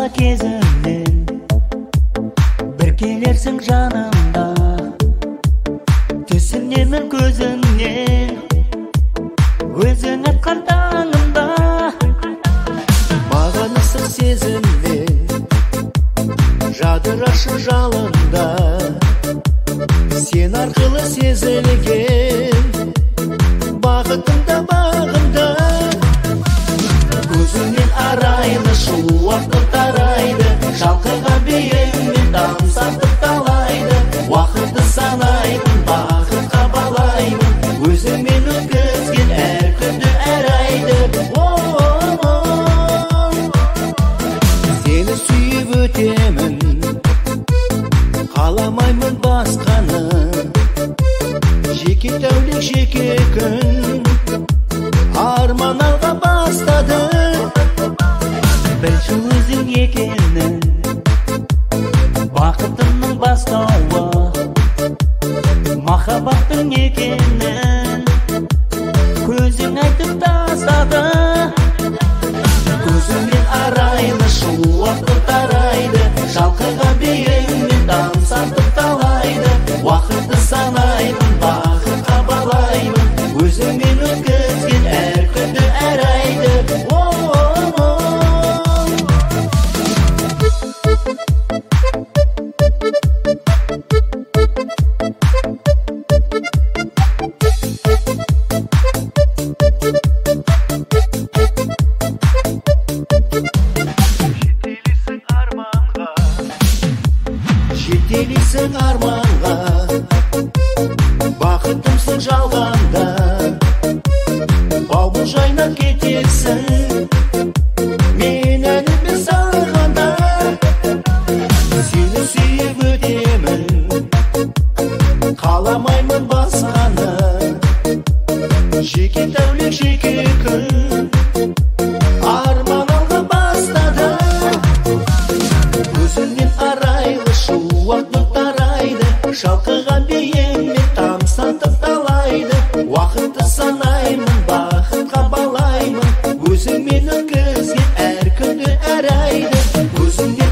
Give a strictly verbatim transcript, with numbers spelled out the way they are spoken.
бала кезімнен бір келерсің жанымда, түсінемін көзіңнен өзің атқан таңымда. Маған ыстық сезіммен жадырашы жалында, сен арқылы сезілген бақытымда бағымда. Көзіңнен арайлы шуақты тарайды, шалқыған биіңмен тамсатып талайды. Уақытты санаймын, бақытқа балаймын, өзіңмен өткізген әр күнді әр айды. Сені сүйіп өтемін, қаламаймын басқаны, жеке тәулік жеке күн арман алға бастады. Білші өзің екенін, бақытымның бастауы, махаббаттың екенін көзің айтып тастады. Көзіңнен арайлы шуақты тарайды, шалқыған биіңмен тамсатып талайды. Уақытты санаймын, бақытқа балаймын, өзіңмен өткізген әр күнді әр айды. Жетелейсің арманға, бақытымсың жалғанда, бау жайнап кетесің мен әніммен сағында. Сені сүйіп өтемін, қаламаймын басқаны, жеке тәулік жеке күн арман алға бастады. Көзіңнен арайлы шуақты тарайды, шалқыған биіңмен тамсатып талайды. Уақытты санаймын, бақытқа балаймын, өзіңмен өткізген әр күнді әр айды. Көзіңнен